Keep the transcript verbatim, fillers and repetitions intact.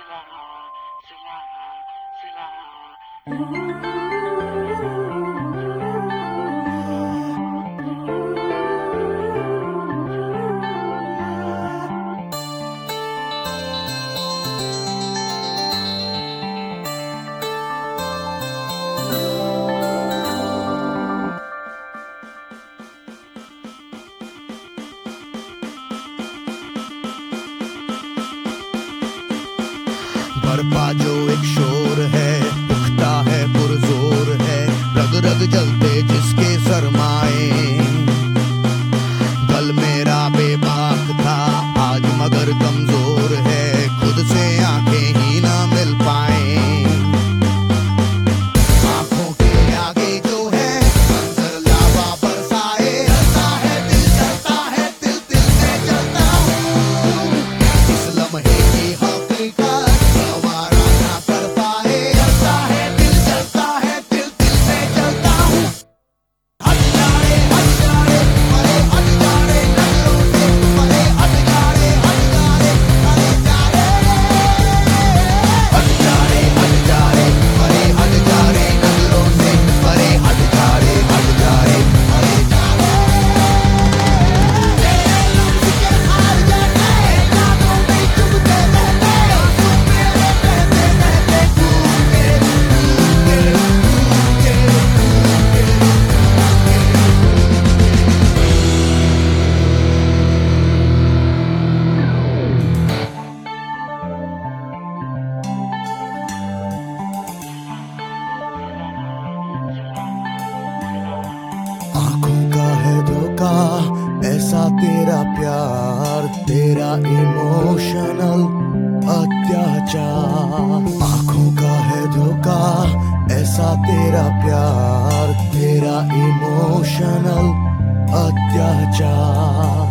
बरपा जो एक शोर है, उठता है पुरजोर है, रग रग जलते जिसके सरमाए। कल मेरा बेबाक था, आज मगर कमजोर है, खुद से आंखें ही ना मिल पाए। आंखों के आगे जो है मंजर लावा बरसाए, जलता है दिल, जलता है दिल, दिल में जलता हूँ। इस लम्हे की हकीकत ऐसा तेरा प्यार, तेरा इमोशनल अत्याचार। आंखों का है धोखा, ऐसा तेरा प्यार, तेरा इमोशनल अत्याचार।